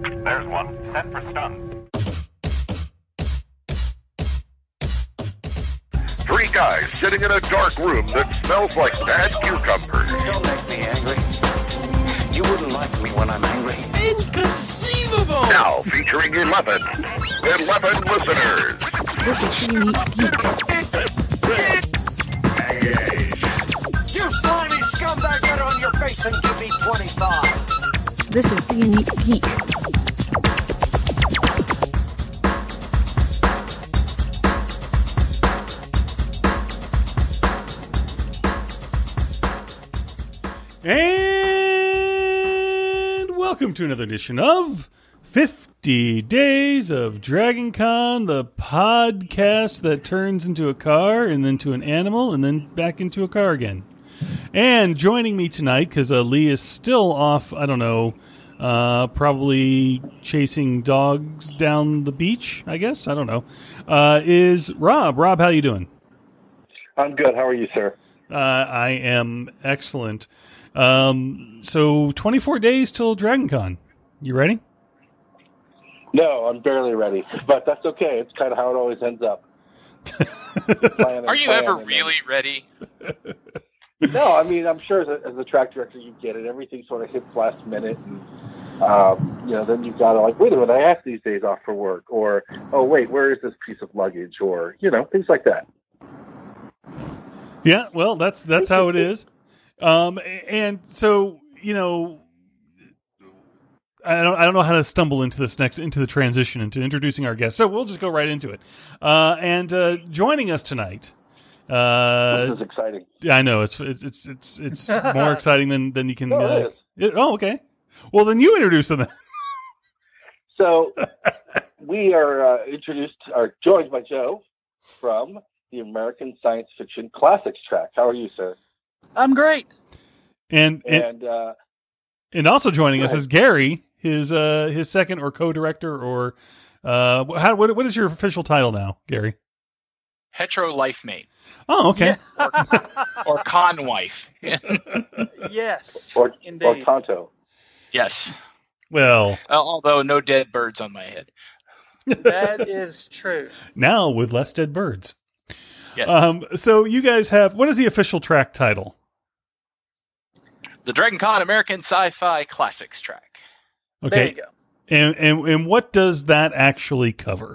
There's one. Set for stun. Three guys sitting in a dark room that smells like bad cucumbers. Don't make me angry. You wouldn't like me when I'm angry. Inconceivable! Now featuring 11 listeners. This is the Unique Geek. You slimy scumbag, get on your face and give me 25. This is the Unique Geek. And welcome to another edition of 50 Days of Dragon Con, the podcast that turns into a car and then to an animal and then back into a car again. And joining me tonight, because Lee is still off, I don't know, probably chasing dogs down the beach, I guess. I don't know. Is Rob. Rob, how you doing? I'm good. How are you, sir? I am excellent. So 24 days till Dragon Con. You ready? No, I'm barely ready, but that's okay. It's kind of how it always ends up. Are you ever really ready? No, I mean, I'm sure as a track director, you get it. Everything sort of hits last minute, and then you've got to wait a minute, I asked these days off for work, or oh wait, where is this piece of luggage, or things like that. Yeah, well, that's how it is. And so, I don't know how to stumble into the transition into introducing our guest. So we'll just go right into it. And joining us tonight. This is exciting. Yeah, I know it's more exciting than you can. No, it is. Okay. Well, then you introduce them. So we are joined by Joe from the American Science Fiction Classics track. How are you, sir? I'm great. And also joining us is Gary, his second or co-director or what is your official title now, Gary? Hetero life mate. Oh, okay. Yeah. Or con wife. Yes. Or indeed. Tonto. Yes. Well, although no dead birds on my head. That is true. Now with less dead birds. Yes. So you guys have, what is the official track title? The Dragon Con American Sci-Fi Classics track. Okay. There you go. And what does that actually cover?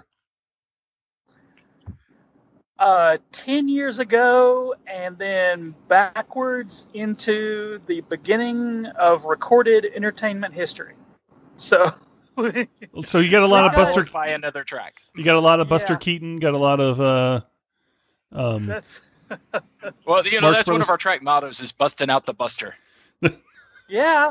10 years ago, and then backwards into the beginning of recorded entertainment history. So you got a lot of Buster by another track. You got a lot of Buster Keaton, got a lot of that's well, Marx that's Brothers. one of our track mottos is busting out the Buster. yeah.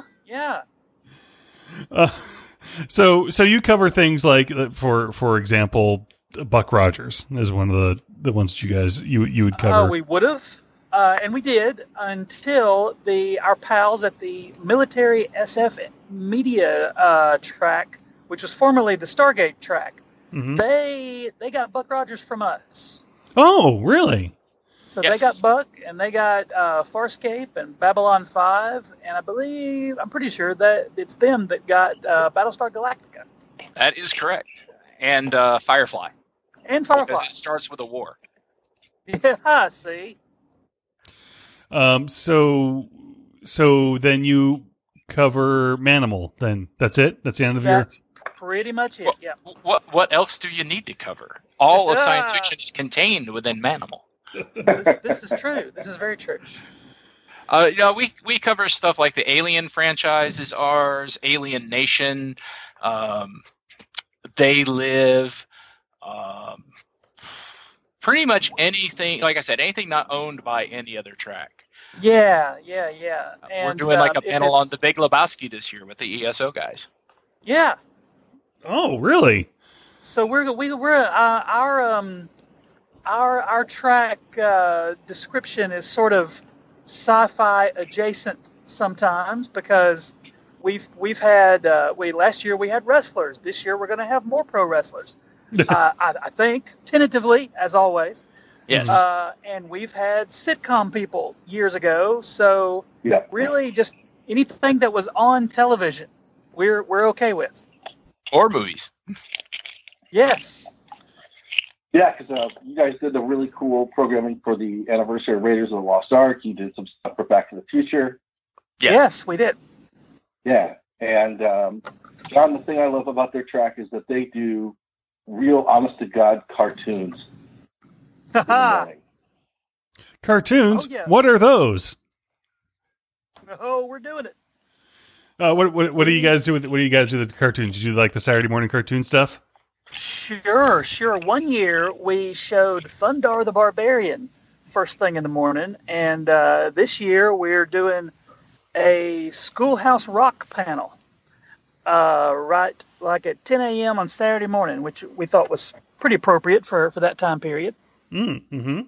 So you cover things like, for example, Buck Rogers is one of the ones that you would cover. We would have, and we did until our pals at the Military SF Media track, which was formerly the Stargate track. Mm-hmm. They got Buck Rogers from us. Oh, really? So Yes. They got Buck, and they got Farscape and Babylon 5, and I'm pretty sure that it's them that got Battlestar Galactica. That is correct. And Firefly. And Firefly. Because it starts with a war. Yeah, see? So then you cover Manimal, then. That's it? That's the end of That's pretty much it, yeah. What else do you need to cover? All of science fiction is contained within Manimal. This is true. This is very true. We cover stuff like the Alien franchise is ours, Alien Nation, They Live, pretty much anything, like I said, anything not owned by any other track. Yeah. We're And, doing like a if panel on it's- the Big Lebowski this year with the ESO guys. Yeah. Oh, really? So we're our track description is sort of sci-fi adjacent sometimes because we've had last year we had wrestlers. This year we're going to have more pro wrestlers. I think tentatively, as always. Yes. And we've had sitcom people years ago. So Yeah. really, just anything that was on television, we're okay with. Or movies. Yes. Yeah, because you guys did the really cool programming for the anniversary of Raiders of the Lost Ark. You did some stuff for Back to the Future. Yes, we did. Yeah, and John, the thing I love about their track is that they do real, honest-to-God cartoons. in the morning. Cartoons? Oh, yeah. What are those? Oh, we're doing it. What do you guys do with the cartoons? Did you do like the Saturday morning cartoon stuff? Sure. 1 year we showed Thundar the Barbarian first thing in the morning, and this year we're doing a Schoolhouse Rock panel, right like at 10 a.m. on Saturday morning, which we thought was pretty appropriate for that time period. Mm-hmm.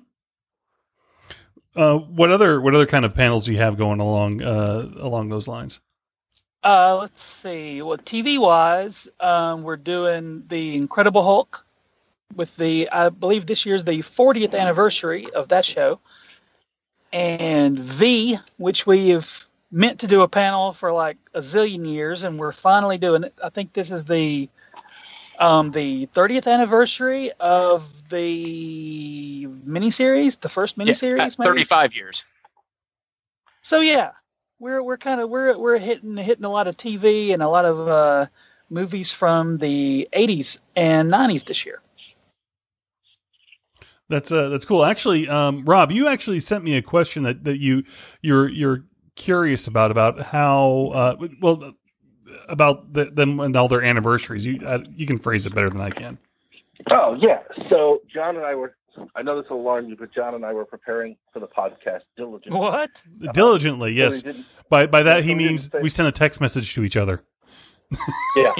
What other kind of panels do you have going along those lines? Let's see. Well, TV-wise, we're doing the Incredible Hulk with I believe this year's the 40th anniversary of that show, and V, which we have meant to do a panel for like a zillion years, and we're finally doing it. I think this is the 30th anniversary of the miniseries, the first miniseries, maybe? 35 years. So yeah, we're hitting a lot of TV and a lot of movies from the 80s and 90s this year. That's cool. Actually, Rob, you actually sent me a question that you're curious about how about them and all their anniversaries. You can phrase it better than I can. Oh yeah. So John and I I know this will alarm you, but John and I were preparing for the podcast diligently. What? Diligently, yes. By that he means we sent a text message to each other. Yeah.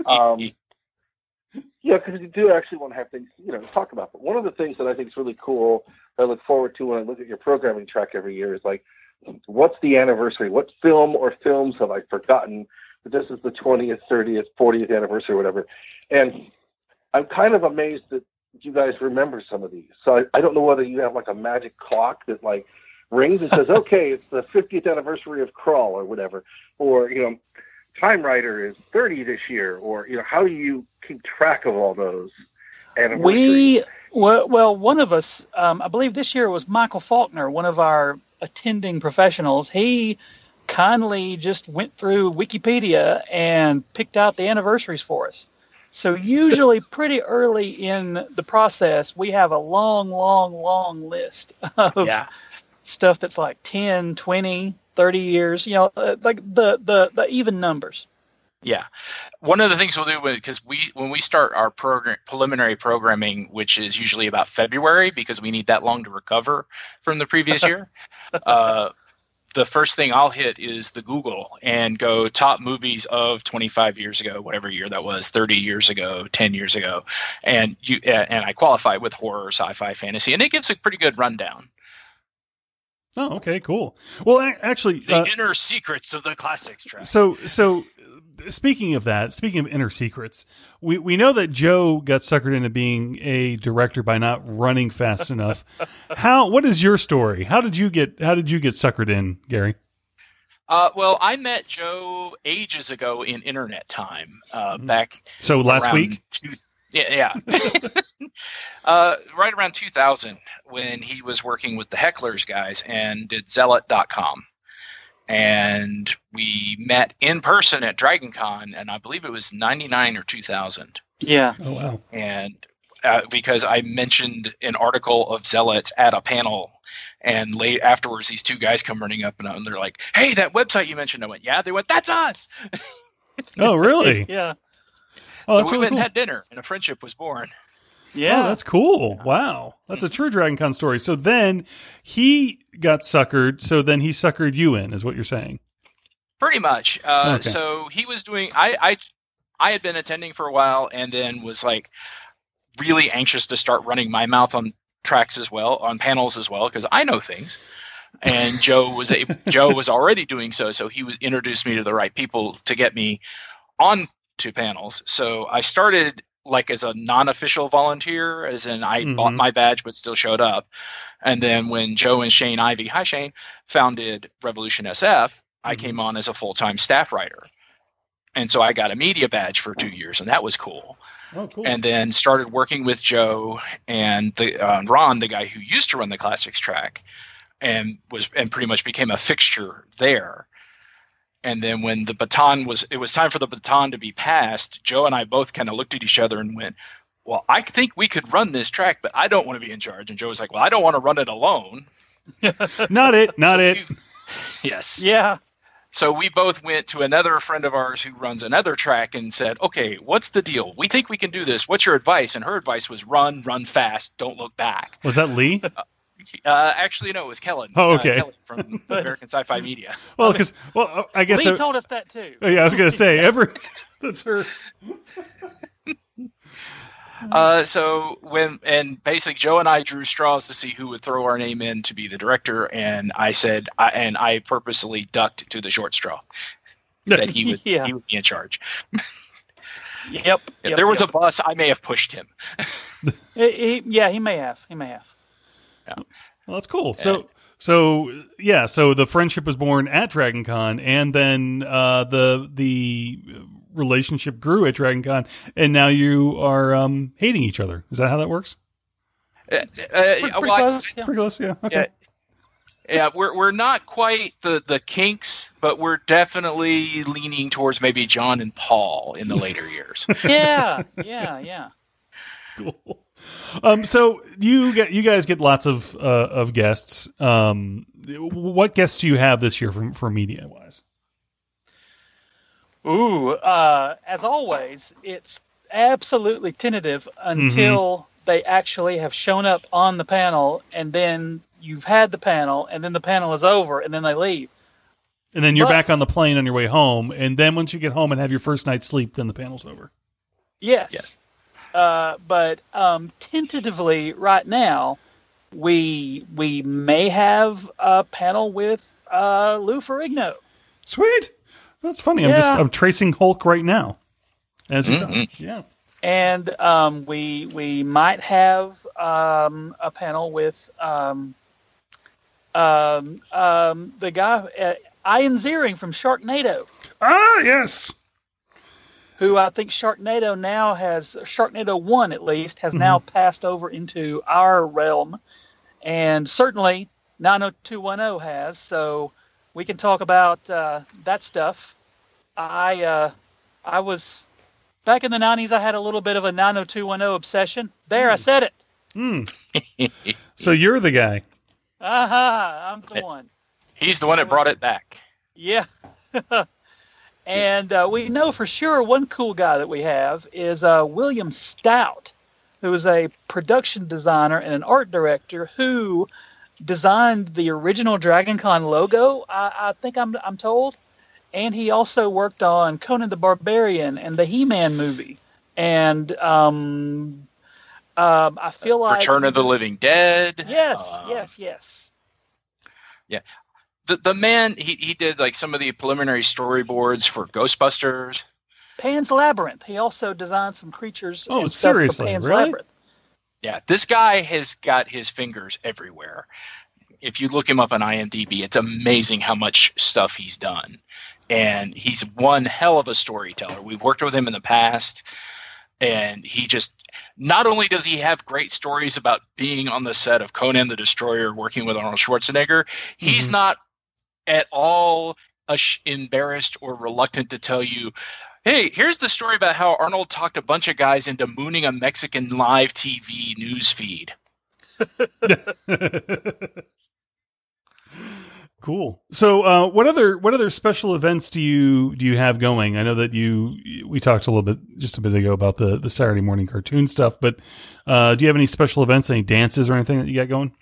Yeah, because you do actually want to have things, to talk about. But one of the things that I think is really cool, I look forward to when I look at your programming track every year, is like, what's the anniversary? What film or films have I forgotten? But this is the 20th, 30th, 40th anniversary or whatever. And I'm kind of amazed that you guys remember some of these. So I don't know whether you have like a magic clock that like rings and says, okay, it's the 50th anniversary of Crawl or whatever. Or, Time Rider is 30 this year, or how do you keep track of all those anniversaries? Well, one of us, I believe this year was Michael Faulkner, one of our attending professionals. He kindly just went through Wikipedia and picked out the anniversaries for us. So usually pretty early in the process, we have a long list of stuff that's like 10, 20, 30 years, like the even numbers. Yeah. One of the things we'll do, because when we start our preliminary programming, which is usually about February, because we need that long to recover from the previous year, the first thing I'll hit is the Google and go top movies of 25 years ago, whatever year that was, 30 years ago, 10 years ago. And I qualify with horror, sci-fi, fantasy, and it gives a pretty good rundown. Oh, okay, cool. Well, actually, the inner secrets of the classics track. So speaking of inner secrets, we know that Joe got suckered into being a director by not running fast enough. What is your story? How did you get suckered in, Gary? Well, I met Joe ages ago in internet time, back. So last week? Yeah. Right around 2000, when he was working with the Hecklers guys and did Zealot.com. And we met in person at DragonCon, and I believe it was 99 or 2000. Yeah. Oh, wow. And because I mentioned an article of Zealots at a panel, and late afterwards, these two guys come running up, and they're like, hey, that website you mentioned. I went, yeah. They went, that's us. Oh, really? Yeah. Oh, that's so we really went cool. and had dinner, and a friendship was born. Yeah. Oh, that's cool. Wow. That's a true DragonCon story. So then he got suckered, so then he suckered you in, is what you're saying. Pretty much. Okay. So he was doing, I had been attending for a while, and then was like really anxious to start running my mouth on tracks as well, on panels as well, because I know things. And Joe was already doing so he introduced me to the right people to get me on to panels. So I started like as a non-official volunteer, as in I bought my badge but still showed up. And then when Joe and Shane Ivey, hi Shane, founded Revolution SF, I came on as a full-time staff writer. And so I got a media badge for 2 years, and that was cool. Oh, cool. And then started working with Joe and Ron, the guy who used to run the classics track, and pretty much became a fixture there. And then when it was time for the baton to be passed, Joe and I both kind of looked at each other and went, well, I think we could run this track, but I don't want to be in charge. And Joe was like, well, I don't want to run it alone. Not it. Yes. Yeah. So we both went to another friend of ours who runs another track and said, okay, what's the deal? We think we can do this. What's your advice? And her advice was run fast, don't look back. Was that Lee? Actually, no, it was Kellen. Oh, okay. Kellen from American Sci-Fi Media. Well, I guess Lee told us that too. Yeah, I was going to say that's her. And basically Joe and I drew straws to see who would throw our name in to be the director, and I said, I purposely ducked to the short straw that he would be in charge. Yep. If there was a bus, I may have pushed him. He may have. Yeah. Well, that's cool. So the friendship was born at Dragon Con, and then the relationship grew at Dragon Con, and now you are hating each other. Is that how that works? Pretty close. Pretty close, yeah. Okay. Yeah, we're not quite the kinks, but we're definitely leaning towards maybe John and Paul in the later years. Yeah. Cool. So you guys get lots of guests. What guests do you have this year for media wise? Ooh, as always, it's absolutely tentative until they actually have shown up on the panel, and then you've had the panel, and then the panel is over, and then they leave. And then you're back on the plane on your way home, and then once you get home and have your first night's sleep, then the panel's over. Yes. But tentatively right now, we may have a panel with Lou Ferrigno. Sweet. That's funny. Yeah. I'm tracing Hulk right now as we talk. Yeah. And we might have a panel with the guy Ian Ziering from Sharknado. Ah, yes. Who I think Sharknado 1 at least has now passed over into our realm, and certainly 90210 has. So we can talk about that stuff. I was back in the 90s. I had a little bit of a 90210 obsession. There, I said it. So you're the guy. I'm the one. He's the one that brought it back. Yeah. And we know for sure one cool guy that we have is William Stout, who is a production designer and an art director who designed the original Dragon Con logo, I think I'm told. And he also worked on Conan the Barbarian and the He-Man movie. And I feel like... Return of the Living Dead. Yes. Yeah. The man, he did like some of the preliminary storyboards for Ghostbusters. Pan's Labyrinth. He also designed some creatures. Oh, and stuff seriously? For Pan's Really? Labyrinth. Yeah, this guy has got his fingers everywhere. If you look him up on IMDb, it's amazing how much stuff he's done. And he's one hell of a storyteller. We've worked with him in the past, and he just, not only does he have great stories about being on the set of Conan the Destroyer, working with Arnold Schwarzenegger, he's not at all embarrassed or reluctant to tell you, hey, here's the story about how Arnold talked a bunch of guys into mooning a Mexican live TV news feed. Cool. So, what other special events do you have going? I know that we talked just a bit ago about the Saturday morning cartoon stuff, but do you have any special events, any dances or anything that you got going?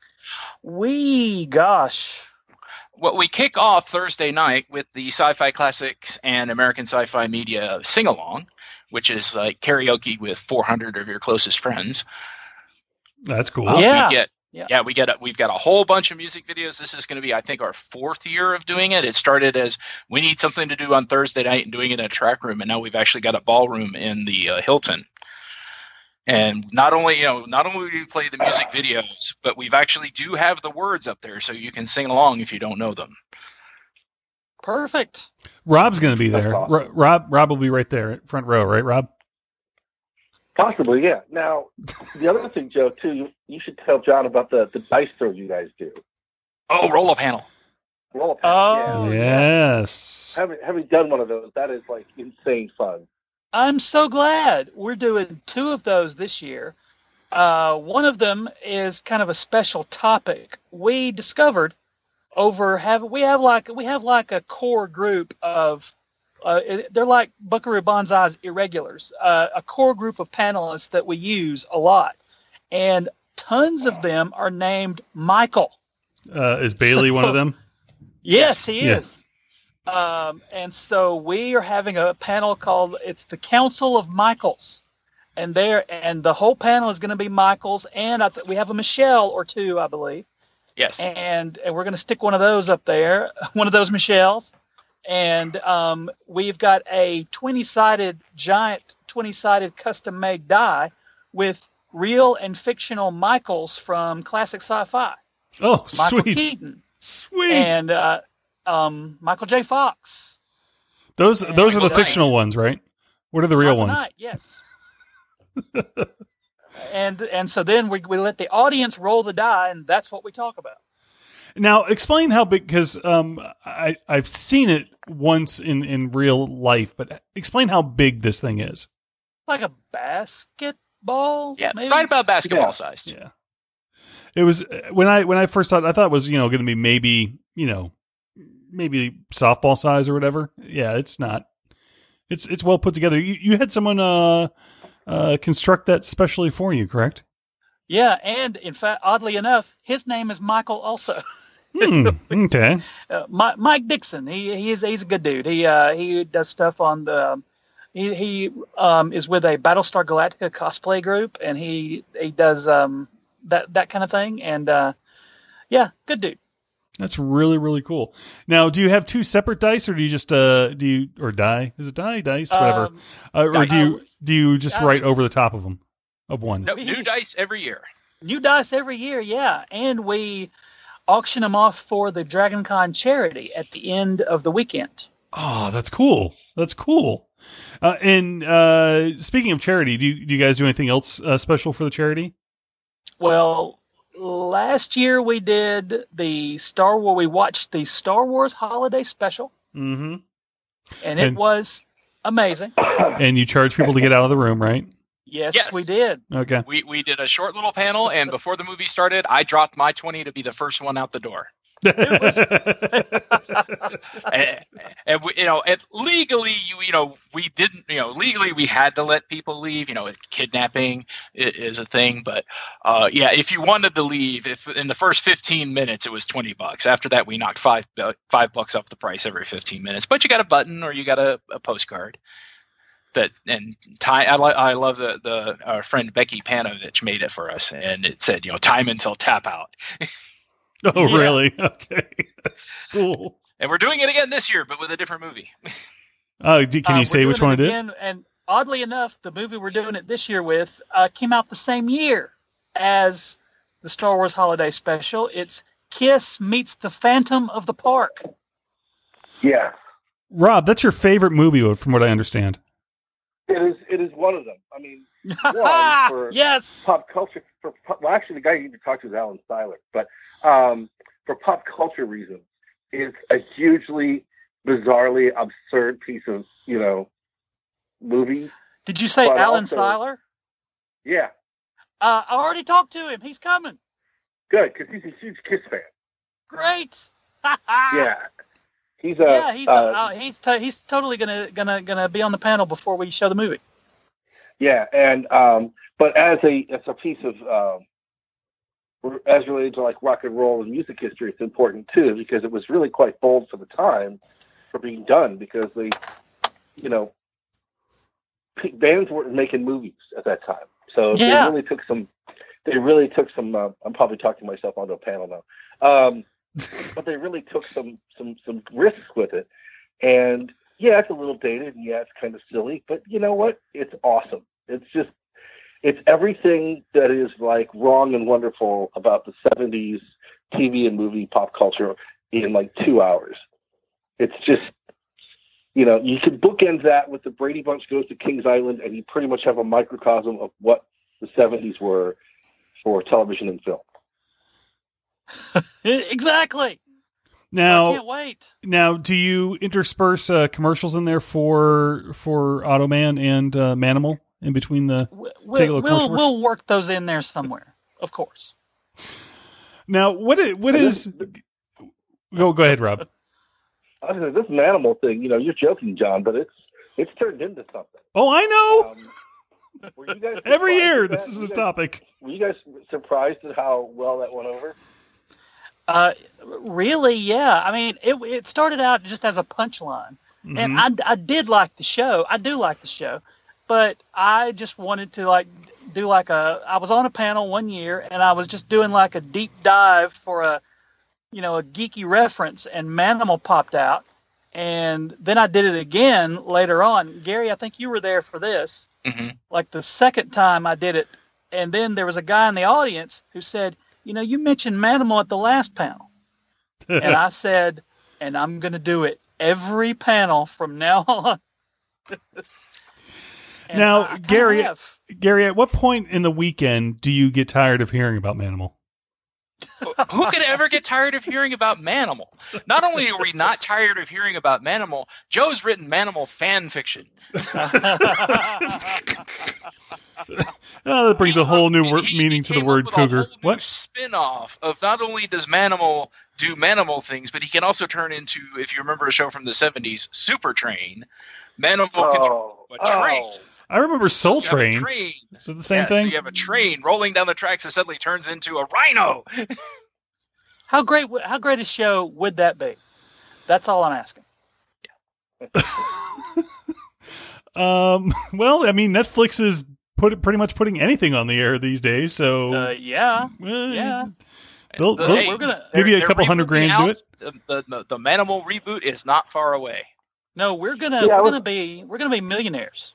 Well, we kick off Thursday night with the Sci-Fi Classics and American Sci-Fi Media sing-along, which is like karaoke with 400 of your closest friends. That's cool. We've got a whole bunch of music videos. This is going to be, I think, our 4th year of doing it. It started as we need something to do on Thursday night and doing it in a track room, and now we've actually got a ballroom in the Hilton. And not only do we play the music videos, but we've actually do have the words up there, so you can sing along if you don't know them. Perfect. Rob's going to be there. That's awesome. Rob will be right there, front row, right, Rob? Possibly, yeah. Now, the other thing, Joe, too, you should tell John about the dice throw you guys do. Oh, roll a panel. Roll up. Oh, Yes. Having done one of those, that is like insane fun. I'm so glad. We're doing 2 of those this year. One of them is kind of a special topic. We discovered we have like a core group of they're like Buckaroo Banzai's irregulars, a core group of panelists that we use a lot, and tons of them are named Michael. Is Bailey one of them? Yes, he Yeah. is. And so we are having a panel called it's the Council of Michaels, and the whole panel is going to be Michaels, and we have a Michelle or 2, I believe. Yes. And we're going to stick one of those up there, one of those Michelles. And we've got a 20-sided, giant 20-sided custom-made die with real and fictional Michaels from classic sci-fi. Oh, Michael sweet. Keaton Sweet. and Michael J. Fox. those are the Michael fictional Knight. ones, right? What are the real Michael ones? Knight, yes. and so then we let the audience roll the die, and that's what we talk about. Now, explain how big, because I've seen it once in real life, but explain how big this thing is. Like a basketball? Yeah, maybe? right about basketball Yeah. sized. Yeah. It was when I first thought, I thought it was, going to be maybe softball size or whatever. Yeah, it's not. It's well put together. You had someone construct that specially for you, correct? Yeah, and in fact, oddly enough, his name is Michael also. Okay. Mike Dixon. He's a good dude. He does stuff on the. He is with a Battlestar Galactica cosplay group, and he does that kind of thing. And yeah, good dude. That's really, really cool. Now, do you have 2 separate dice, or do you just or die? Is it dice, whatever? Or Dice. do you just write over the top of them of one? No, new dice every year. New dice every year, yeah, and we auction them off for the Dragon Con charity at the end of the weekend. Oh, that's cool. That's cool. And speaking of charity, do you guys do anything else special for the charity? Well, last year we did the Star Wars. We watched the Star Wars Holiday Special, Mm-hmm. and it was amazing. And you charge people to get out of the room, right? Yes, Yes. we did. Okay. We did a short little panel, and before the movie started, I dropped my 20 to be the first one out the door. And we, legally, we didn't, legally we had to let people leave. Kidnapping is a thing, but yeah, if you wanted to leave, if in the first 15 minutes it was $20. After that, we knocked $5 off the price every 15 minutes. But you got a button or you got a postcard. I love the our friend Becky Panovich made it for us, and it said, time until tap out. Oh, Yeah. really? Okay. Cool. And we're doing it again this year, but with a different movie. Can you We're say which doing one it is? again, and oddly enough, the movie we're doing it this year with came out the same year as the Star Wars Holiday Special. It's Kiss Meets the Phantom of the Park. Yeah, Rob, that's your favorite movie, from what I understand. it is one of them. I mean, one, for Yes. pop culture. Well, actually, the guy you need to talk to is Alan Seiler. But for pop culture reasons, it's a hugely, bizarrely absurd piece of movie. Did you say But Alan also- Seiler? Yeah, I already talked to him. He's coming. good, because he's a huge Kiss fan. Great. Yeah, he's Yeah, he's totally gonna be on the panel before we show the movie. Yeah, and but as a piece of as related to like rock and roll and music history, it's important too because it was really quite bold for the time for being done because they, bands weren't making movies at that time, so Yeah. they really took some. I'm probably talking myself onto a panel now, but they really took some risks with it, and yeah, it's a little dated, and yeah, it's kind of silly, but you know what? It's awesome. It's everything that is like wrong and wonderful about the 70s TV and movie pop culture in like 2 hours. It's just, you could bookend that with the Brady Bunch goes to Kings Island, and you pretty much have a microcosm of what the 70s were for television and film. Exactly. Now, I can't wait. Now, do you intersperse commercials in there for Automan and Manimal in between the? We'll work those in there somewhere, of course. Now, what is? Go ahead, Rob. I was gonna say, this Manimal thing, you're joking, John, but it's turned into something. Oh, I know. Were you guys every year surprised at this that? is You a guys- topic. Were you guys surprised at how well that went over? Really, yeah. I mean, it started out just as a punchline, and I did like the show. I do like the show, but I just wanted to do I was on a panel one year, and I was just doing like a deep dive for a geeky reference, and Manimal popped out, and then I did it again later on. Gary, I think you were there for this. Like the second time I did it, and then there was a guy in the audience who said, you mentioned Manimal at the last panel. And I said, and I'm going to do it every panel from now on. Now, Gary, at what point in the weekend do you get tired of hearing about Manimal? Who could ever get tired of hearing about Manimal? Not only are we not tired of hearing about Manimal, Joe's written Manimal fan fiction. That brings a whole new meaning to the word cougar. What spin-off of not only does Manimal do Manimal things, but he can also turn into, if you remember a show from the 70s, Super Train. Manimal controls a train. I remember Soul Train. Is it the same thing? So you have a train rolling down the tracks that suddenly turns into a rhino. How great a show would that be? That's all I'm asking. Well, I mean, Netflix is pretty much putting anything on the air these days, so yeah. They'll give you a couple $100,000 to do it. The Manimal reboot is not far away. No, we're gonna be millionaires.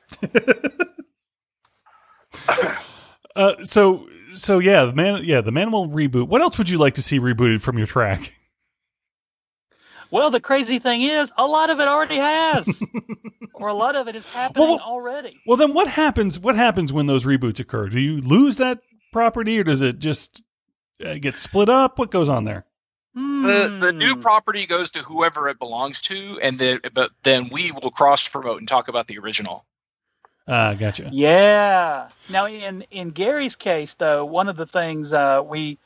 So yeah, the Manimal reboot. What else would you like to see rebooted from your track? Well, the crazy thing is, a lot of it already has, or a lot of it is happening already. Well, then what happens? What happens when those reboots occur? Do you lose that property, or does it just get split up? What goes on there? The new property goes to whoever it belongs to, but then we will cross promote and talk about the original. Gotcha. Yeah. Now, in Gary's case, though, one of the things we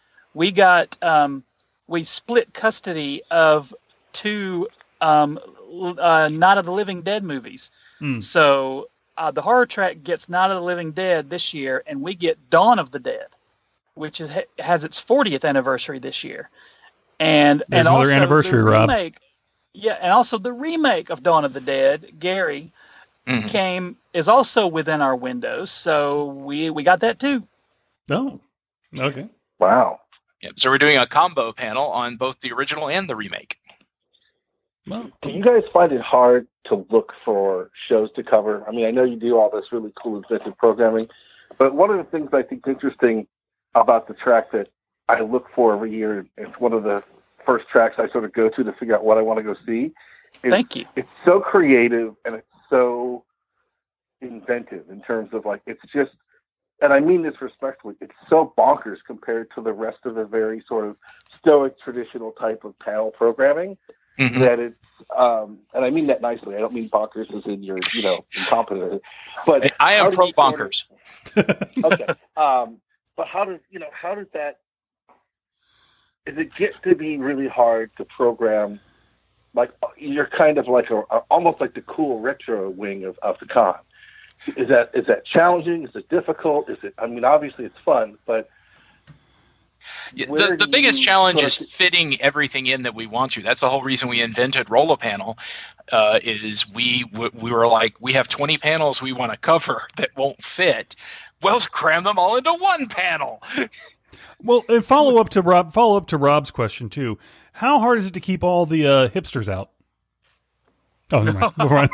split custody of two Night of the Living Dead movies. So the horror track gets Night of the Living Dead this year, and we get Dawn of the Dead, which has its 40th anniversary this year. And also anniversary, the Rob. remake, and also the remake of Dawn of the Dead, Gary, is also within our windows, so we got that too. Oh, okay. Wow. Yep. So we're doing a combo panel on both the original and the remake. Well, do you guys find it hard to look for shows to cover? I mean, I know you do all this really cool inventive programming, but one of the things I think is interesting about the track that I look for every year, it's one of the first tracks I sort of go to figure out what I want to go see. Thank you. It's so creative and it's so inventive in terms of it's just, and I mean this respectfully, it's so bonkers compared to the rest of the very sort of stoic traditional type of panel programming that it's, and I mean that nicely. I don't mean bonkers as in you're, incompetent, but I am pro bonkers. Okay. But how does that, does it get to be really hard to program? You're kind of almost like the cool retro wing of the con. Is that challenging? Is it difficult? Obviously it's fun, but the biggest challenge is fitting everything in that we want to. That's the whole reason we invented Roll-A-Panel. Is we were like, we have 20 panels we want to cover that won't fit. Well, cram them all into one panel. Well, and follow up to Rob's question too. How hard is it to keep all the hipsters out? Oh, never mind.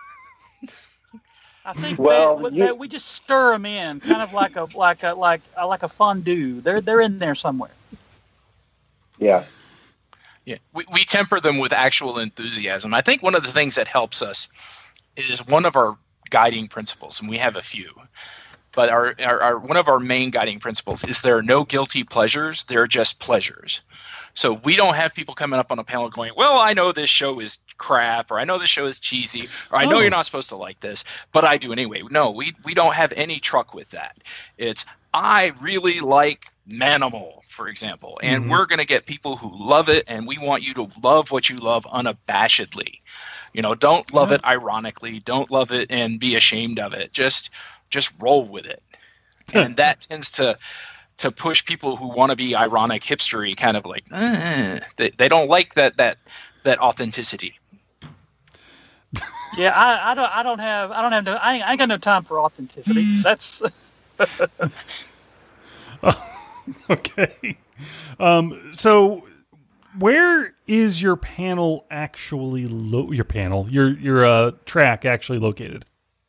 I think we just stir them in, kind of like a fondue. They're in there somewhere. Yeah. Yeah, we temper them with actual enthusiasm. I think one of the things that helps us is one of our guiding principles, and we have a few. But our one of our main guiding principles is there are no guilty pleasures. There are just pleasures. So we don't have people coming up on a panel going, well, I know this show is crap, or I know this show is cheesy, or I know you're not supposed to like this, but I do anyway. No, we don't have any truck with that. It's, I really like Manimal, for example, and we're going to get people who love it, and we want you to love what you love unabashedly. You know, don't love it ironically. Don't love it and be ashamed of it. Just roll with it. And that tends to push people who want to be ironic, hipstery, kind of like they don't like that authenticity. Yeah, I ain't got no time for authenticity. That's okay. So where is your panel actually your track actually located?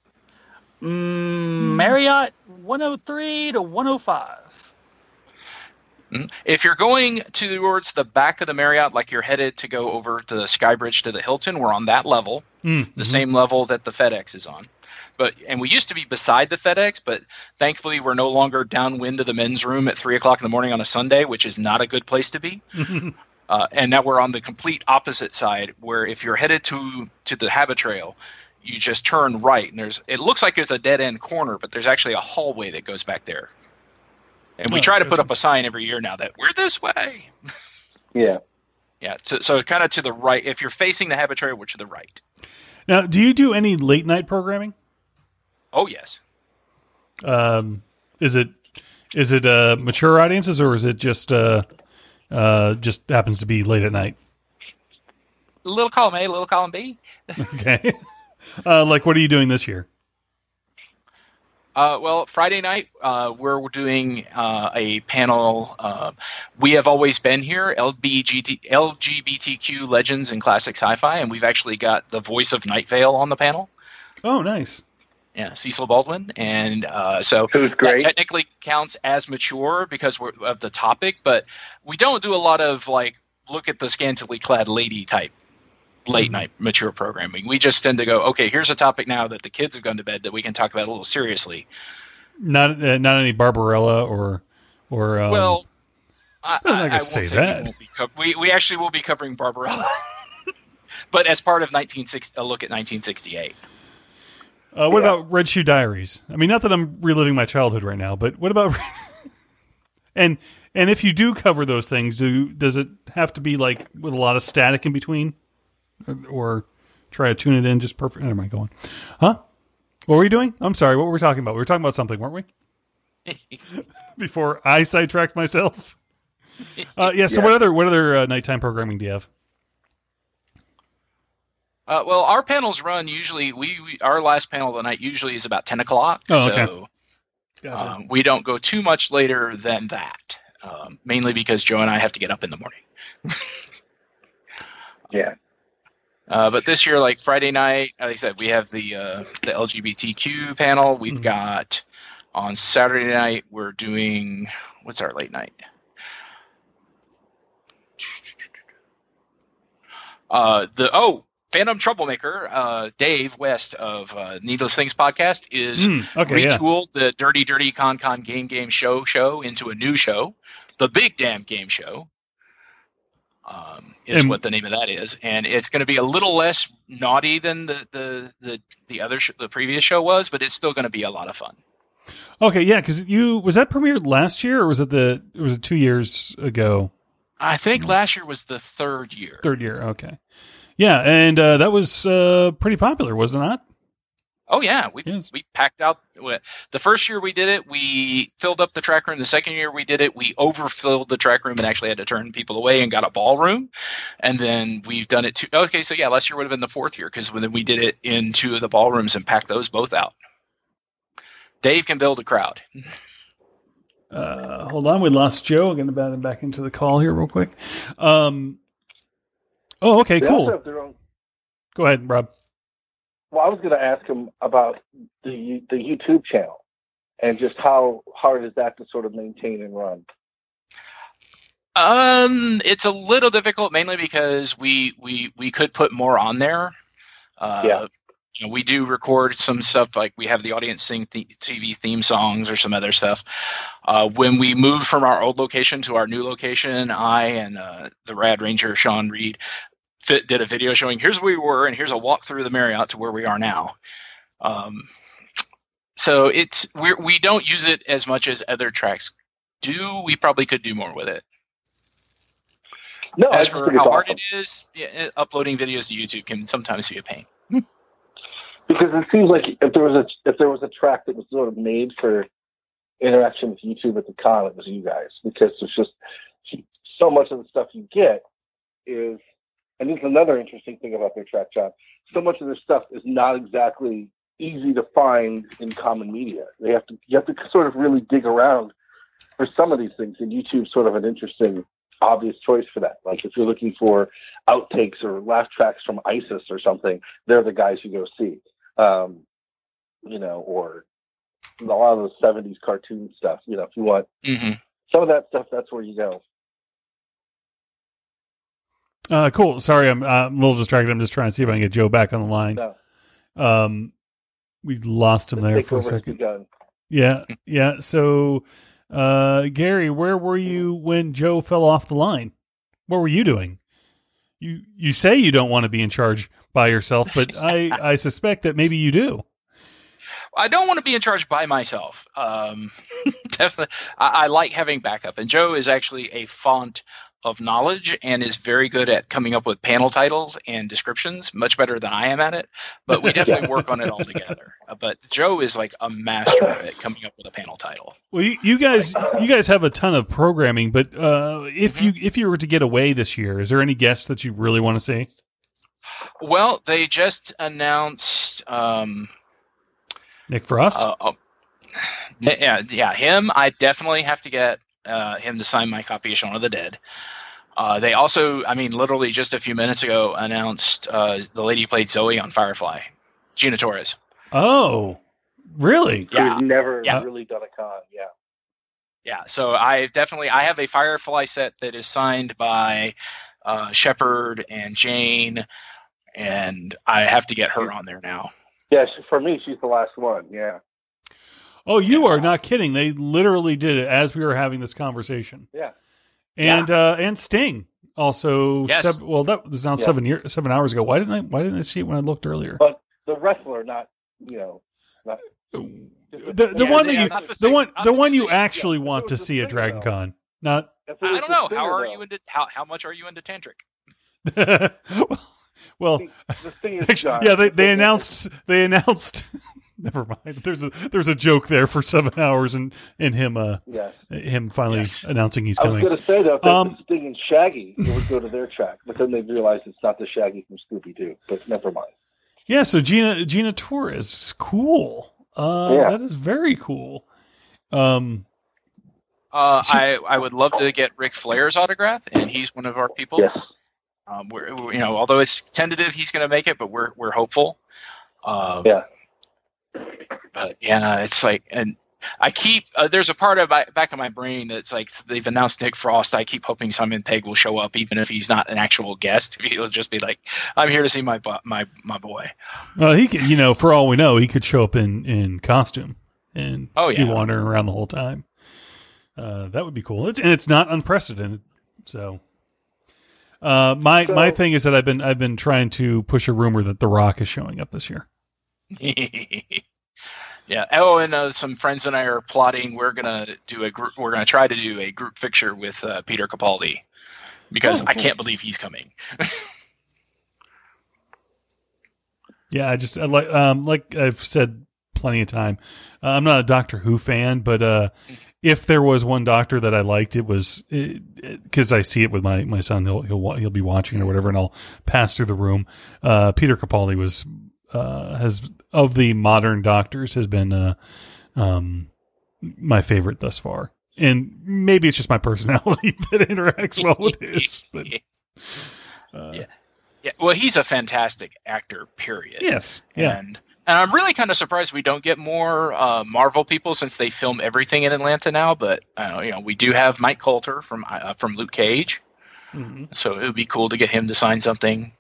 Marriott 103 to 105. If you're going towards the back of the Marriott, like you're headed to go over to the Skybridge to the Hilton, we're on that level, the same level that the FedEx is on. And we used to be beside the FedEx, but thankfully we're no longer downwind of the men's room at 3:00 in the morning on a Sunday, which is not a good place to be. And now we're on the complete opposite side, where if you're headed to the Habit Trail, you just turn right, and it looks like there's a dead end corner, but there's actually a hallway that goes back there. And we try to put up a sign every year now that we're this way. Yeah. Yeah. So kind of to the right. If you're facing the Habit Trail, we're to the right. Now, do you do any late night programming? Oh, yes. Is it mature audiences, or is it just happens to be late at night? Little column A, little column B. Okay. Like, what are you doing this year? Well, Friday night, we're doing a panel. We have always been here, LGBTQ Legends in Classic Sci-Fi, and we've actually got the voice of Night Vale on the panel. Oh, nice. Yeah, Cecil Baldwin. And so Who's great. That technically counts as mature because of the topic, but we don't do a lot of, like, look at the scantily clad lady type late night mature programming. We just tend to go, okay, here's a topic now that the kids have gone to bed that we can talk about a little seriously. Not any Barbarella or well, I'm not gonna say that. We actually will be covering Barbarella, but as part of a look at 1968. What about Red Shoe Diaries? I mean, not that I'm reliving my childhood right now, but what about and if you do cover those things, does it have to be like with a lot of static in between? Or try to tune it in just perfect. Never mind, go on. Huh? What were we doing? I'm sorry, what were we talking about? We were talking about something, weren't we? Before I sidetracked myself. So what other nighttime programming do you have? Well, our panels run usually. Our last panel of the night usually is about 10 o'clock. Oh, okay. So Gotcha. we don't go too much later than that. Mainly because Joe and I have to get up in the morning. Yeah. But this year, like Friday night, like I said, we have the LGBTQ panel. We've got on Saturday night, we're doing, what's our late night? Phantom Troublemaker, Dave West of Needless Things podcast is retooled the Dirty Dirty Con Game show into a new show, the Big Damn Game Show. Is what the name of that is, and it's going to be a little less naughty than the previous show was, but it's still going to be a lot of fun. Okay, yeah, because was that premiered last year, or was it 2 years ago? I think last year was the third year. Third year, okay, yeah, and that was pretty popular, was it not? Oh yeah, we packed out. The first year we did it, we filled up the track room. The second year we did it, we overfilled the track room and actually had to turn people away and got a ballroom. And then we've done it too. Okay, so yeah, last year would have been the fourth year because then we did it in two of the ballrooms and packed those both out. Dave can build a crowd. Hold on, we lost Joe. I'm going to bat him back into the call here real quick. Okay, cool. Go ahead, Rob. Well, I was going to ask him about the YouTube channel and just how hard is that to sort of maintain and run? It's a little difficult, mainly because we could put more on there. We do record some stuff, like we have the audience sing TV theme songs or some other stuff. When we moved from our old location to our new location, I and the Rad Ranger Sean Reed did a video showing here's where we were and here's a walk through the Marriott to where we are now. So we don't use it as much as other tracks do. We probably could do more with it. No, as for how hard it is, uploading videos to YouTube can sometimes be a pain. Because it seems like if there was a track that was sort of made for interaction with YouTube at the con, it was you guys. Because it's just so much of the stuff you get is, and this is another interesting thing about their track, John. So much of their stuff is not exactly easy to find in common media. You have to sort of really dig around for some of these things, and YouTube's sort of an interesting, obvious choice for that. Like if you're looking for outtakes or laugh tracks from ISIS or something, they're the guys you go see. Or a lot of those 70s cartoon stuff. If you want some of that stuff, that's where you go. Cool. Sorry, I'm a little distracted. I'm just trying to see if I can get Joe back on the line. No. We lost him there for a second. Yeah. So, Gary, where were you when Joe fell off the line? What were you doing? You say you don't want to be in charge by yourself, but I suspect that maybe you do. I don't want to be in charge by myself. Definitely. I like having backup. And Joe is actually a font of knowledge and is very good at coming up with panel titles and descriptions, much better than I am at it. But we definitely work on it all together. But Joe is like a master at coming up with a panel title. Well, you guys have a ton of programming, but if you were to get away this year, is there any guests that you really want to see? Well, they just announced Nick Frost. Him. I definitely have to get him to sign my copy of Shaun of the Dead. They also, literally just a few minutes ago, announced the lady who played Zoe on Firefly, Gina Torres. Oh, really? Yeah. Who's never really done a con. Yeah. Yeah. So I have a Firefly set that is signed by Shepard and Jane, and I have to get her on there now. Yeah, for me, she's the last one. Yeah. Oh, you are not kidding. They literally did it as we were having this conversation. Yeah. And Sting also. Yes. That was now 7 hours ago. Why didn't I see it when I looked earlier? But the wrestler, not. The one you actually want to see at Dragon Con. Not. I don't know. How much are you into tantric? Well, the thing is, actually, they announced. Never mind. There's a joke there for 7 hours, and him finally announcing he's coming. I was going to say though, if Sting and Shaggy, it would go to their track, but then they realized it's not the Shaggy from Scooby Doo. But never mind. Yeah. So Gina Torres, cool. That is very cool. I would love to get Ric Flair's autograph, and he's one of our people. Yes. Although it's tentative, he's going to make it, but we're hopeful. But it's like, and I keep there's a part of back of my brain that's like they've announced Nick Frost. I keep hoping Simon Pegg will show up, even if he's not an actual guest. He'll just be like, "I'm here to see my boy." Well, he could, for all we know, he could show up in costume and be wandering around the whole time. That would be cool. It's not unprecedented. So, my thing is that I've been trying to push a rumor that The Rock is showing up this year. Yeah. Oh, and some friends and I are plotting. We're gonna try to do a group picture with Peter Capaldi because I can't believe he's coming. Yeah, like I've said plenty of time. I'm not a Doctor Who fan, but if there was one Doctor that I liked, it was because I see it with my son. He'll be watching it or whatever, and I'll pass through the room. Peter Capaldi has of the modern Doctors has been my favorite thus far, and maybe it's just my personality that interacts well with his. But, yeah. Well, he's a fantastic actor. Period. Yes. Yeah. And And I'm really kind of surprised we don't get more Marvel people since they film everything in Atlanta now. But we do have Mike Coulter from Luke Cage, so it would be cool to get him to sign something.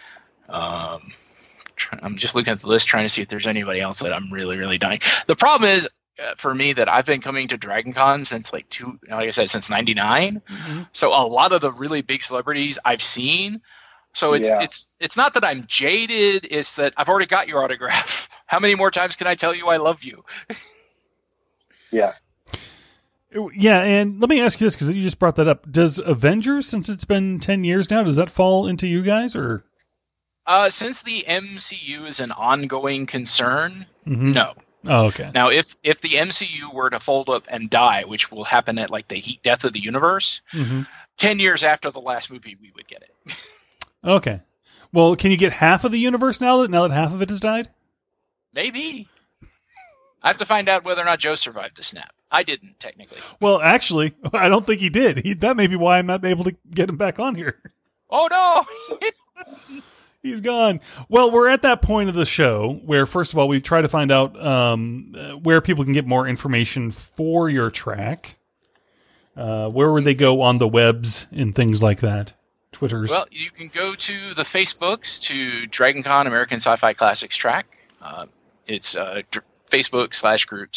I'm just looking at the list trying to see if there's anybody else that I'm really, really dying. The problem is for me that I've been coming to Dragon Con since since '99. So a lot of the really big celebrities I've seen. So it's not that I'm jaded, it's that I've already got your autograph. How many more times can I tell you I love you? Yeah. Yeah, and let me ask you this, because you just brought that up. Does Avengers, since it's been 10 years now, does that fall into you guys, or? Since the MCU is an ongoing concern, no. Oh, okay. Now, if the MCU were to fold up and die, which will happen at like the heat death of the universe, 10 years after the last movie, we would get it. Okay. Well, can you get half of the universe now that half of it has died? Maybe. I have to find out whether or not Joe survived the snap. I didn't, technically. Well, actually, I don't think he did. That may be why I'm not able to get him back on here. Oh, no! He's gone. Well, we're at that point of the show where, first of all, we try to find out where people can get more information for your track. Where would they go on the webs and things like that? Twitters. Well, you can go to the Facebooks to DragonCon American Sci-Fi Classics track. It's Facebook/group/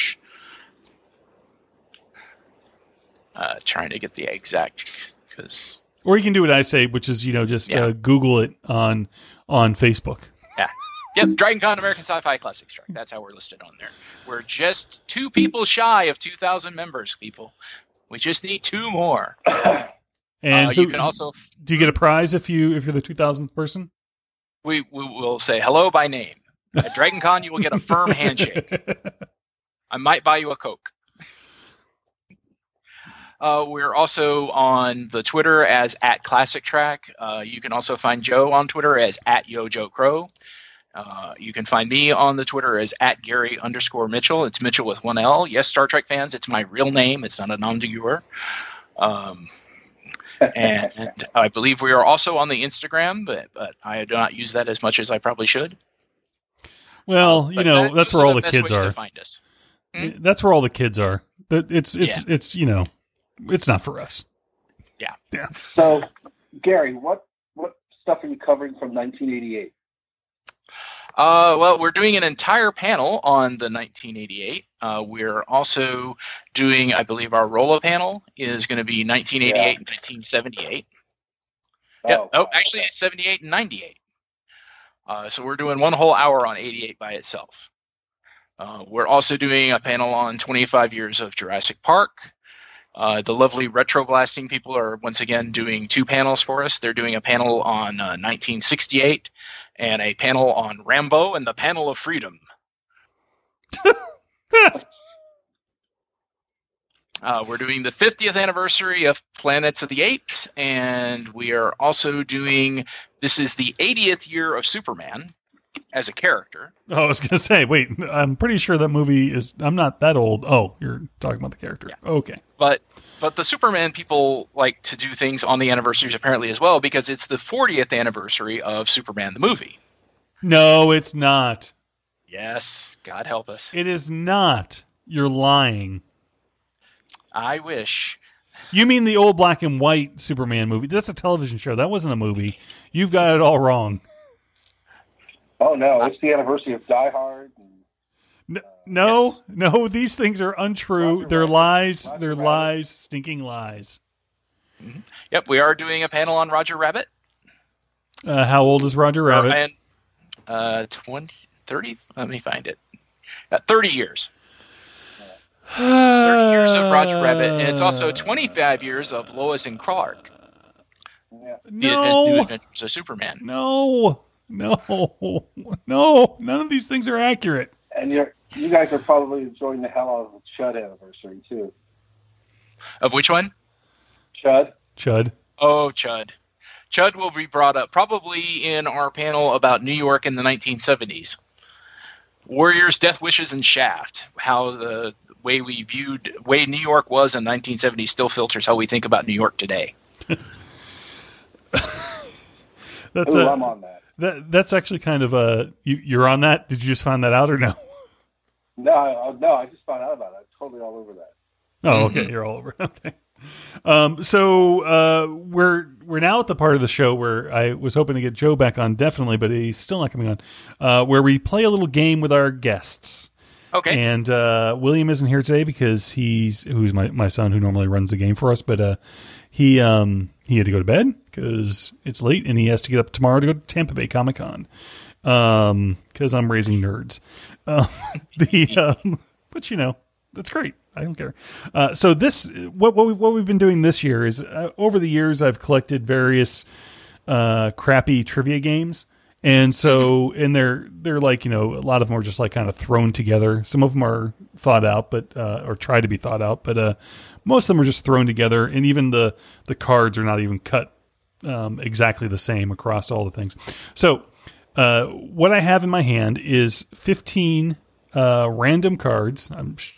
trying to get the exact, because. Or you can do what I say, which is just Google it on Facebook. Yeah. Yep. DragonCon American Sci-Fi Classics track. That's how we're listed on there. We're just 2 people shy of 2,000 members. People. We just need 2 more. And you can also. Do you get a prize if you're the 2,000th person? We will say hello by name. At DragonCon, you will get a firm handshake. I might buy you a Coke. We're also on the Twitter as @ClassicTrack. You can also find Joe on Twitter as @YoJoeCrow. You can find me on the Twitter as @Gary_Mitchell. It's Mitchell with 1 L. Yes, Star Trek fans, it's my real name. It's not a nom de guerre. And I believe we are also on the Instagram, but I do not use that as much as I probably should. Well, that's where all the kids are. Find us. That's where all the kids are. It's it's not for us. Yeah. Yeah. So, Gary, what stuff are you covering from 1988? Well, we're doing an entire panel on the 1988. We're also doing, I believe, our Rolo panel is going to be 1988 and 1978. Actually, it's 78 and 98. So we're doing one whole hour on 88 by itself. We're also doing a panel on 25 years of Jurassic Park. The lovely Retro Blasting people are once again doing 2 panels for us. They're doing a panel on 1968 and a panel on Rambo and the Panel of Freedom. We're doing the 50th anniversary of Planets of the Apes, and we are also doing, this is the 80th year of Superman as a character. Oh, I was going to say, wait, I'm pretty sure that movie is, I'm not that old. Oh, you're talking about the character. Yeah. Okay. But the Superman people like to do things on the anniversaries apparently as well, because it's the 40th anniversary of Superman the movie. No, it's not. Yes, God help us. It is not. You're lying. I wish. You mean the old black and white Superman movie? That's a television show. That wasn't a movie. You've got it all wrong. Oh, no. It's the anniversary of Die Hard. No, these things are untrue. They're lies. They're lies, stinking lies. Mm-hmm. Yep, we are doing a panel on Roger Rabbit. How old is Roger Rabbit? 30? Let me find it. 30 years. 30 years of Roger Rabbit, and it's also 25 years of Lois and Clark. Yeah. New Adventures of Superman. No. None of these things are accurate. And you guys are probably enjoying the hell out of the Chud anniversary, too. Of which one? Chud. Oh, Chud. Chud will be brought up probably in our panel about New York in the 1970s. Warriors, Death Wishes, and Shaft. How the way New York was in 1970 still filters how we think about New York today. That's Ooh, I'm on that. That's actually kind of you're on that. Did you just find that out or no? No, I just found out about it. I'm totally all over that. Oh, okay. You're all over. Okay. So we're now at the part of the show where I was hoping to get Joe back on, definitely, but he's still not coming on. Where we play a little game with our guests. Okay. And William isn't here today because who's my son who normally runs the game for us, but he had to go to bed because it's late and he has to get up tomorrow to go to Tampa Bay Comic-Con. Because I'm raising nerds. But you know, that's great. I don't care. So what we've been doing this year is over the years I've collected various crappy trivia games, and so and they're like, you know, a lot of them are just like kind of thrown together. Some of them are thought out, but or try to be thought out, but most of them are just thrown together, and even the cards are not even cut exactly the same across all the things. So what I have in my hand is 15 random cards.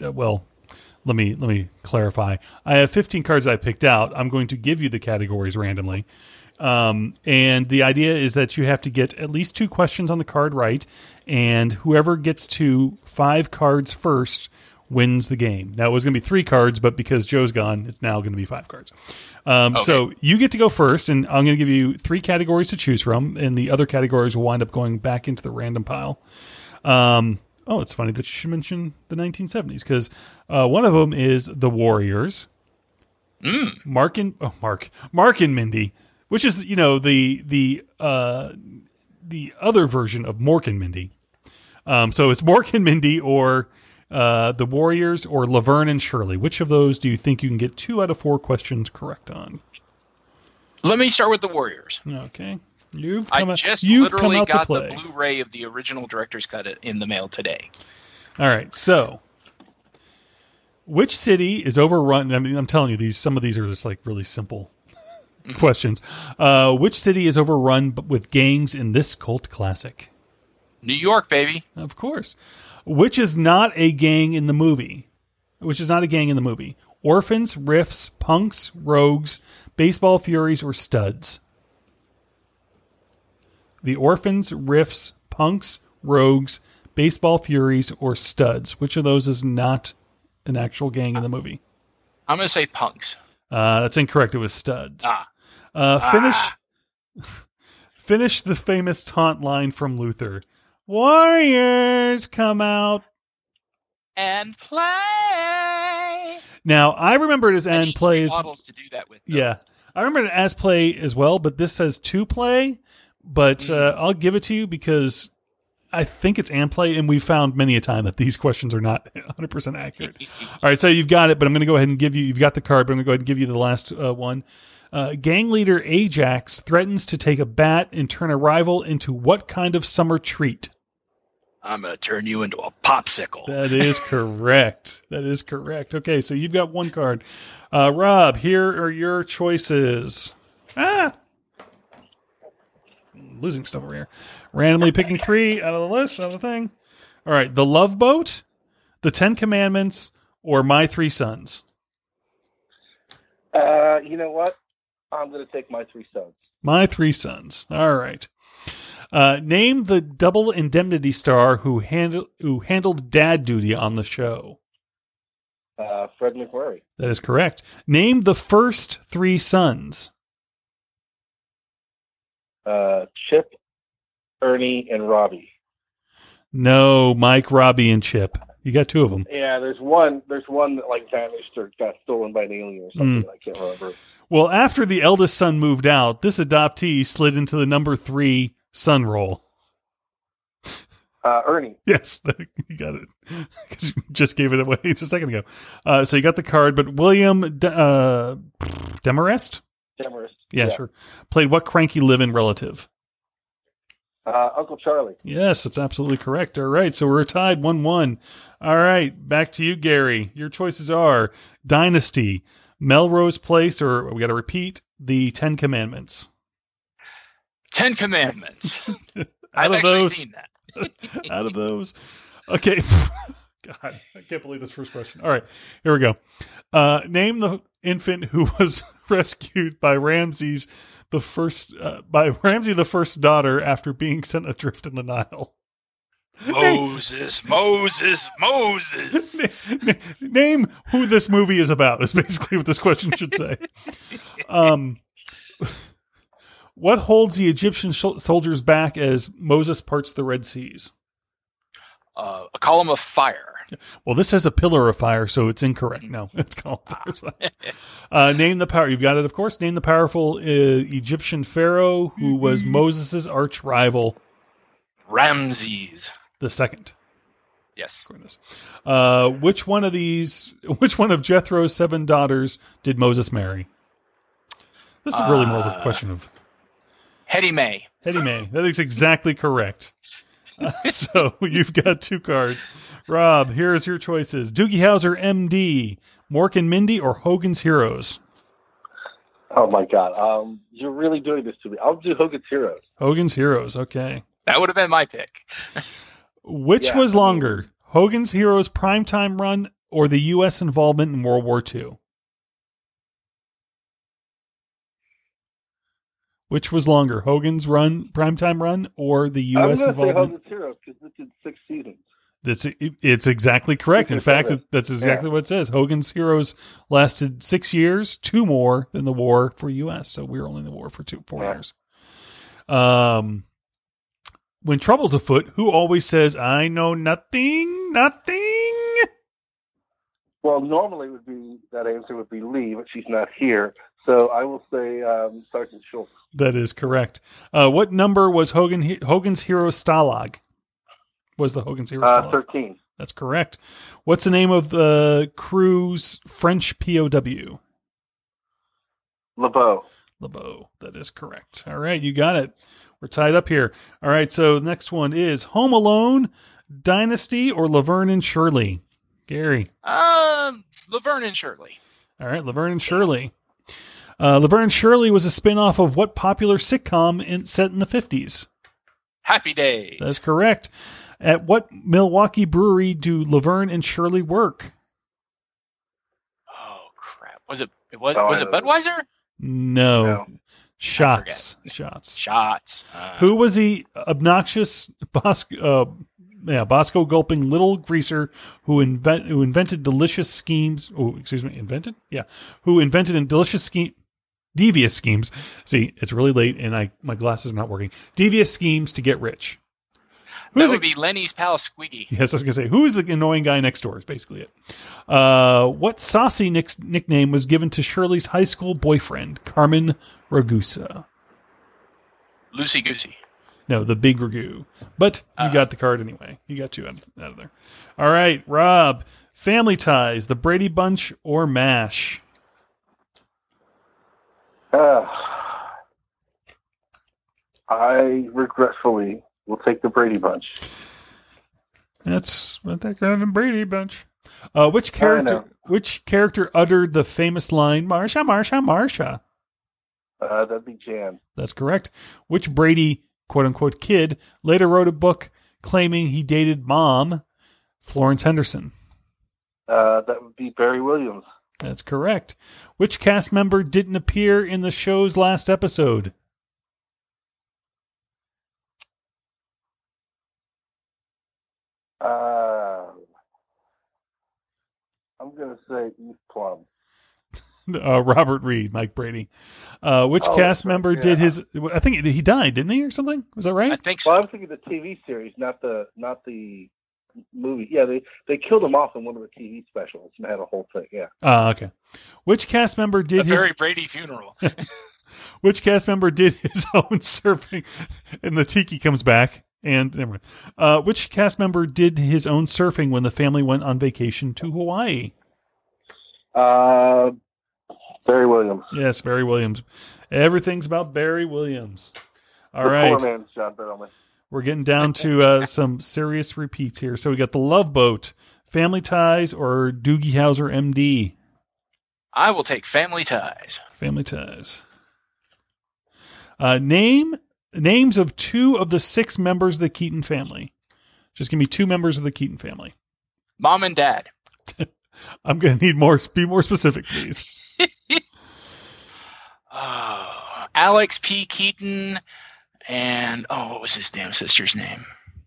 Let me clarify. I have 15 cards I picked out. I'm going to give you the categories randomly. And the idea is that you have to get at least 2 questions on the card right, and whoever gets to 5 cards first wins the game. Now, it was going to be 3 cards, but because Joe's gone, it's now going to be 5 cards. Okay. So you get to go first, and I'm going to give you 3 categories to choose from, and the other categories will wind up going back into the random pile. It's funny that you should mention the 1970s, because one of them is The Warriors. Mark and Mindy, which is, you know, the other version of Mork and Mindy. So it's Mork and Mindy or The Warriors or Laverne and Shirley. Which of those do you think you can get 2 out of 4 questions correct on? Let me start with The Warriors. Okay. I just literally got the Blu-ray of the original director's cut in the mail today. All right. So, which city is overrun? I mean, I'm telling you, some of these are just like really simple questions. Which city is overrun with gangs in this cult classic? New York, baby. Of course. Which is not a gang in the movie? Orphans, Riffs, Punks, Rogues, Baseball Furies, or Studs? The Orphans, Riffs, Punks, Rogues, Baseball Furies, or Studs. Which of those is not an actual gang in the movie? I'm going to say Punks. That's incorrect. It was Studs. Finish the famous taunt line from Luther. Warriors, come out and play. Now, I remember it as and play. Models to do that with. Though. Yeah. I remember it as play as well, but this says to play. But I'll give it to you because I think it's and play, and we've found many a time that these questions are not 100% accurate. All right, so you've got it, but I'm going to go ahead and give you, you've got the card, but I'm going to go ahead and give you the last one. Gang leader Ajax threatens to take a bat and turn a rival into what kind of summer treat? I'm going to turn you into a popsicle. That is correct. That is correct. Okay, so you've got one card. Rob, here are your choices. Losing stuff over here. Randomly picking 3 out of the list, out of the thing. All right, The Love Boat, The 10 Commandments, or My 3 Sons? You know what? I'm going to take My 3 Sons. My 3 Sons. All right. Name the double indemnity star who handled dad duty on the show. Fred McMurray. That is correct. Name the first 3 sons. Chip, Ernie, and Robbie. No, Mike, Robbie, and Chip. You got 2 of them. Yeah, there's one that like vanished or got stolen by an alien or something. I can't remember. Well, after the eldest son moved out, this adoptee slid into the number 3 son role. Ernie. Yes, you got it. Because you just gave it away just a second ago. So you got the card, but William Demarest? Demarest. Yeah, sure. Played what cranky live-in relative? Uncle Charlie. Yes, that's absolutely correct. All right, so we're tied 1-1. All right, back to you, Gary. Your choices are Dynasty, Melrose Place, or we got to repeat, The 10 Commandments. 10 Commandments. I've actually seen that. Out of those. Okay. God, I can't believe this first question. All right, here we go. Name the infant who was rescued by Ramses by Ramsey the First's daughter after being sent adrift in the Nile? Moses. Name who this movie is about is basically what this question should say. What holds the Egyptian soldiers back as Moses parts the Red Seas? A column of fire. Well, this has a pillar of fire, so it's incorrect. No, it's called fire. Name the power. You've got it, of course. Name the powerful Egyptian pharaoh who was Moses' arch rival. Ramses the second. Yes. Goodness. Which one of Jethro's 7 daughters did Moses marry? This is really more of a question of Hetty May. Hetty May. That is exactly correct. So you've got 2 cards. Rob, here's your choices. Doogie Howser, MD, Mork and Mindy, or Hogan's Heroes? Oh, my God. You're really doing this to me. I'll do Hogan's Heroes. Hogan's Heroes, okay. That would have been my pick. Which was longer, Hogan's Heroes primetime run or the U.S. involvement in World War II? Which was longer, Hogan's primetime run, or the U.S. I'm going to say involvement? Hogan's Heroes because this is 6 seasons. It's exactly correct. In fact, that's exactly what it says. Hogan's Heroes lasted 6 years, 2 more than the war for U.S. So we were only in the war for 4 years. When trouble's afoot, who always says, "I know nothing"? Well, normally that answer would be Lee, but she's not here. So I will say Sergeant Schultz. That is correct. What number was Hogan's Hero Stalag? Was the Hogan's Hero Stalag? 13. That's correct. What's the name of the crew's French POW? LeBeau. LeBeau. That is correct. All right, you got it. We're tied up here. All right, so the next one is Home Alone, Dynasty, or Laverne and Shirley? Gary. Laverne and Shirley. All right, Laverne and Shirley. Laverne and Shirley was a spin-off of what popular sitcom set in the 50s? Happy Days. That's correct. At what Milwaukee brewery do Laverne and Shirley work? Oh, crap. Was it Budweiser? No. Shots. Who was the obnoxious Bosco gulping little greaser who invented delicious schemes? Oh, excuse me, invented? Yeah. Who invented devious schemes. See, it's really late and my glasses are not working. Devious schemes to get rich. That would be Lenny's pal Squiggy. Yes, I was going to say, who is the annoying guy next door is basically it. What saucy nickname was given to Shirley's high school boyfriend, Carmen Ragusa? Loosey Goosey. No, the big ragu. But you got the card anyway. You got 2 out of there. All right, Rob. Family Ties, The Brady Bunch, or MASH? I regretfully will take the Brady Bunch. That's what they call the Brady Bunch. Which character uttered the famous line, "Marsha, Marsha, Marsha"? That'd be Jan. That's correct. Which Brady, quote-unquote, kid later wrote a book claiming he dated Mom, Florence Henderson? That would be Barry Williams. That's correct. Which cast member didn't appear in the show's last episode? I'm going to say Eve Plum. Robert Reed, Mike Brady. Which cast member did his? I think he died, didn't he, or something? Was that right? I think so. Well, I was thinking the TV series, not the movie. Yeah, they killed him off in one of the TV specials and had a whole thing. Yeah. Okay. Which cast member did his Barry Brady funeral? Which cast member did his own surfing? And the tiki comes back. And never mind. Which cast member did his own surfing when the family went on vacation to Hawaii? Barry Williams. Yes, Barry Williams. Everything's about Barry Williams. All the right. Poor man's John Barrowman. We're getting down to some serious repeats here. So we got The Love Boat, Family Ties, or Doogie Howser, MD? I will take Family Ties. Family Ties. Names of 2 of the 6 members of the Keaton family. Just give me 2 members of the Keaton family. Mom and Dad. I'm going to need be more specific, please. Alex P. Keaton, and what was his damn sister's name?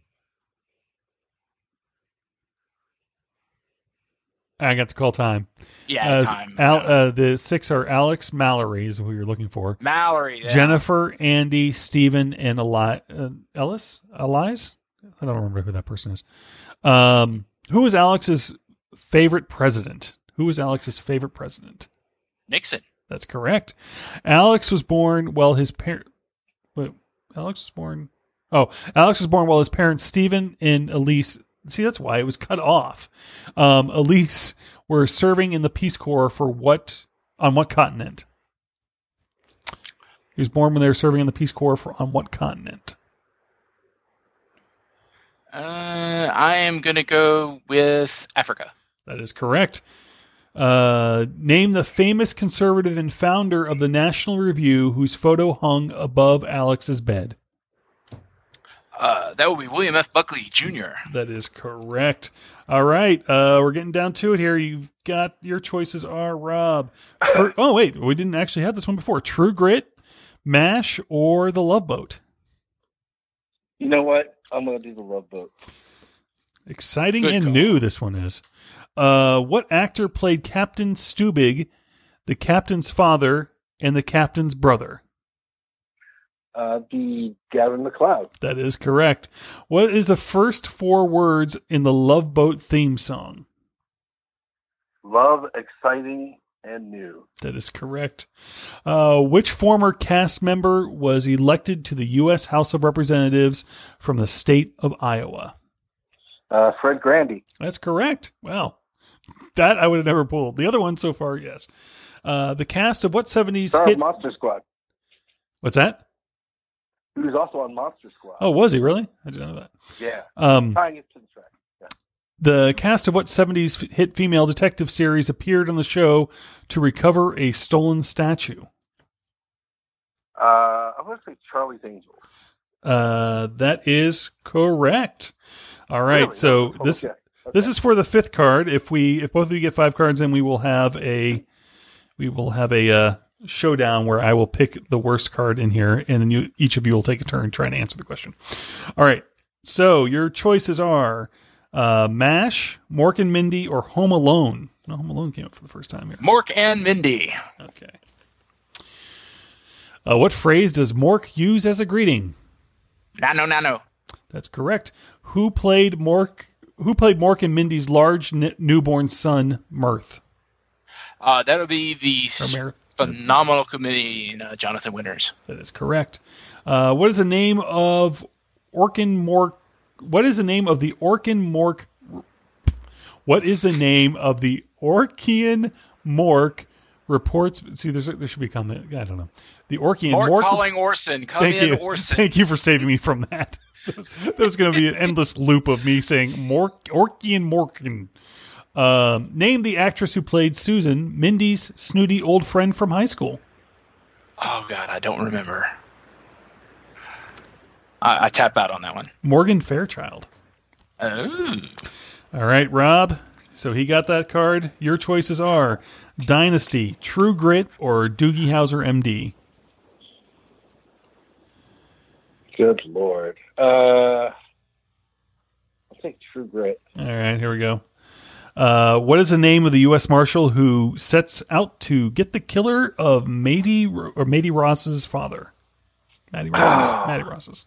I got to call time. Yeah, time. The 6 are Alex Mallory is who you're looking for. Mallory. Yeah. Jennifer, Andy, Stephen, and Elise? I don't remember who that person is. Who was Alex's favorite president? Nixon. That's correct. Alex was born while his parents... Alex was born while his parents, Stephen and Elise... See, that's why it was cut off. Elise were serving in the Peace Corps on what continent? He was born when they were serving in the Peace Corps on what continent? I am going to go with Africa. That is correct. Name the famous conservative and founder of the National Review whose photo hung above Alex's bed. That would be William F. Buckley Jr. That is correct. All right. We're getting down to it here. You've got your choices are, Rob. Wait. We didn't actually have this one before. True Grit, MASH, or The Love Boat? You know what? I'm going to do The Love Boat. Exciting Good and call. new this one is. What actor played Captain Stubig, the captain's father, and the captain's brother? The Gavin McLeod. That is correct. What is the first 4 words in the Love Boat theme song? Love, exciting, and new. That is correct. Which former cast member was elected to the U.S. House of Representatives from the state of Iowa? Fred Grandy. That's correct. Well, that I would have never pulled. The other one so far, yes. The cast of what 70s Star hit... of Monster Squad. What's that? He was also on Monster Squad. Oh, was he really? I didn't know that. Yeah. Tying it to the track. Yeah. The cast of what 70s hit female detective series appeared on the show to recover a stolen statue? I'm going to say Charlie's Angels. That is correct. All right, Really? so Oh, this okay. this is for the 5th card. If both of you get 5 cards, then we will have a showdown where I will pick the worst card in here, and then each of you will take a turn trying to answer the question. All right, so your choices are MASH, Mork and Mindy, or Home Alone. No, Home Alone came up for the first time here. Mork and Mindy. Okay. What phrase does Mork use as a greeting? Nano. That's correct. Who played Mork and Mindy's large newborn son, Mirth? That would be the Mirth. phenomenal comedian Jonathan Winters. That is correct. What is the name of Orkin Mork? What is the name of the Orkin Mork? What is the name of the Orkian Mork reports? See, there should be a comment. I don't know. The Orkian Mork calling Orson. Thank you. Orson. Thank you for saving me from that. There's going to be an endless loop of me saying Orkian Morkin. Name the actress who played Susan, Mindy's snooty old friend from high school. Oh, God, I don't remember. I tap out on that one. Morgan Fairchild. Oh. All right, Rob. So he got that card. Your choices are Dynasty, True Grit, or Doogie Howser, MD. Good Lord. I'll take True Grit. All right, here we go. What is the name of the U.S. Marshal who sets out to get the killer of Matey Ross's father? Matty Ross's.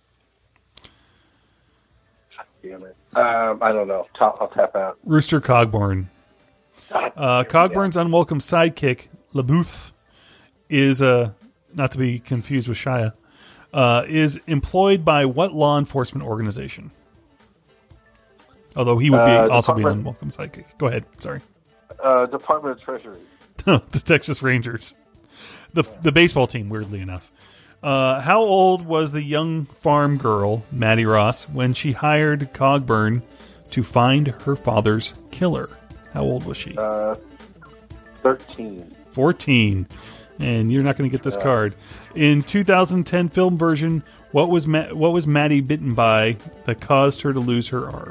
Damn it. I don't know. I'll tap out. Rooster Cogburn. Cogburn's unwelcome sidekick, LaBouffe, is, not to be confused with Shia, is employed by what law enforcement organization? Although he would also be an unwelcome sidekick. Go ahead. Sorry. Department of Treasury. The Texas Rangers. The baseball team, weirdly enough. How old was the young farm girl, Maddie Ross, when she hired Cogburn to find her father's killer? How old was she? 13. 14. And you're not going to get this card. In 2010 film version, what was Maddie bitten by that caused her to lose her arm?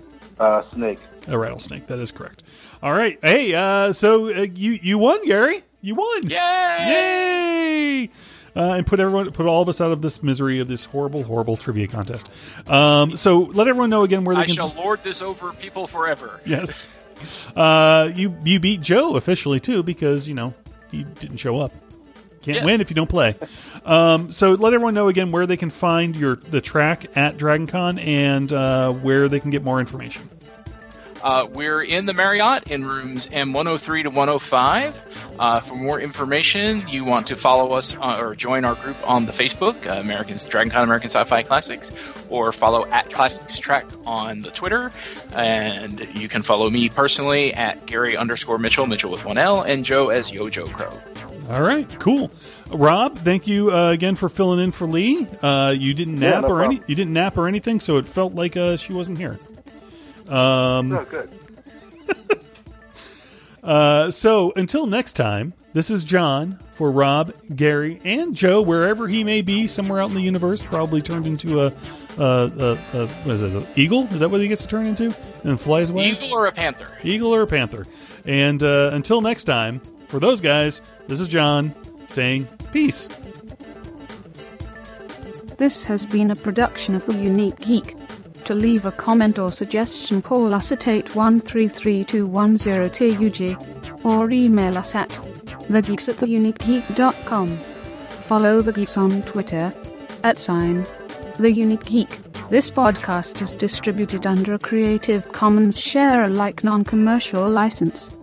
Snake. A rattlesnake. That is correct. All right. Hey, so you won, Gary. You won! Yay! Yay! And put all of us out of this misery of this horrible, horrible trivia contest. So let everyone know again where they I can... shall lord this over people forever. Yes. You beat Joe officially, too, because, he didn't show up. Can't win if you don't play. So let everyone know again where they can find the track at DragonCon and where they can get more information. We're in the Marriott in rooms M103 to 105. For more information, you want to follow us or join our group on the Facebook, DragonCon American Sci-Fi Classics, or follow at Classics Track on the Twitter. And you can follow me personally at Gary_Mitchell, Mitchell with 1L, and Joe as Yojo Crow. All right, cool. Rob, thank you again for filling in for Lee. You didn't nap you didn't nap or anything, so it felt like she wasn't here. Oh, good. So until next time, this is John for Rob, Gary, and Joe, wherever he may be, somewhere out in the universe, probably turned into a what is it, an eagle? Is that what he gets to turn into and flies away? Eagle or a panther? Eagle or a panther. And until next time, for those guys, this is John saying peace. This has been a production of The Unique Geek. To leave a comment or suggestion, call us at 81332102UG or email us at thegeeks@theuniquegeek.com. Follow The Geeks on Twitter @TheUniqueGeek. This podcast is distributed under a Creative Commons Share-alike non-commercial license.